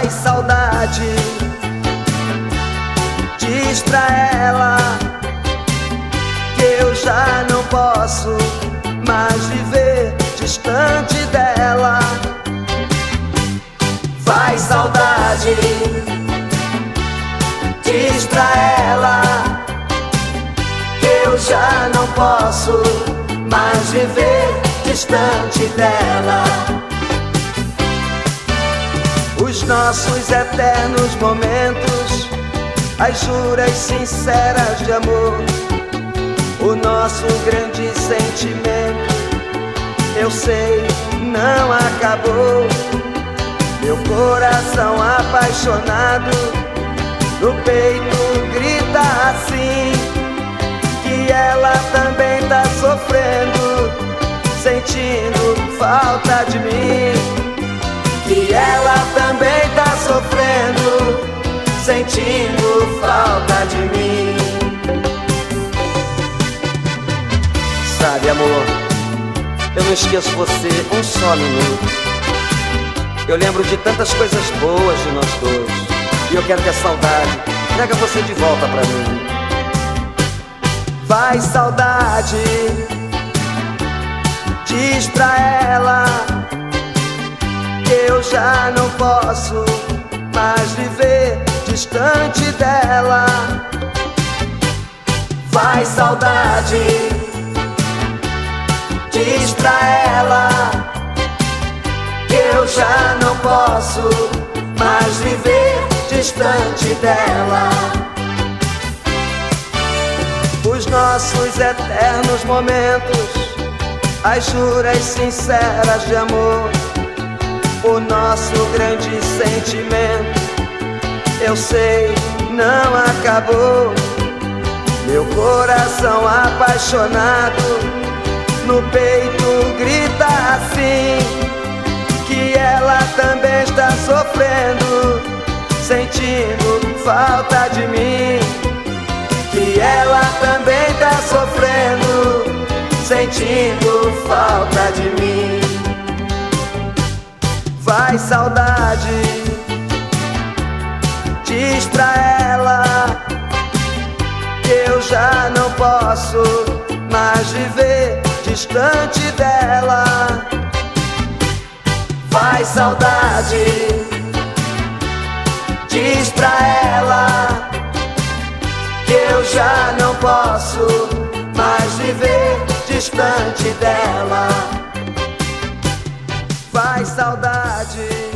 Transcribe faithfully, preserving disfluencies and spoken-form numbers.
Vai, saudade, diz pra ela que eu já não posso mais viver distante dela. Vai, saudade, diz pra ela que eu já não posso mais viver distante dela. Os nossos eternos momentos, as juras sinceras de amor, o nosso grande sentimento, eu sei, não acabou. Meu coração apaixonado no peito grita assim, que ela também tá sofrendo, sentindo falta de mim. Que ela também tá sofrendo, sentindo falta de mim. Sabe, amor, eu não esqueço você um só minuto. Eu lembro de tantas coisas boas de nós dois, e eu quero que a saudade traga você de volta pra mim. Vai, saudade, diz pra ela que eu já não posso mais viver distante dela. Vai, saudade, diz pra ela que eu já não posso mais viver distante dela. Os nossos eternos momentos, as juras sinceras de amor, o nosso grande sentimento, eu sei, não acabou. Meu coração apaixonado no peito grita assim, que ela também está sofrendo, sentindo falta de mim. Que ela também está sofrendo, sentindo falta de mim. Vai, saudade, diz pra ela que eu já não posso mais viver distante dela. Vai, saudade, diz pra ela que eu já não posso mais viver distante dela. Vai, saudade.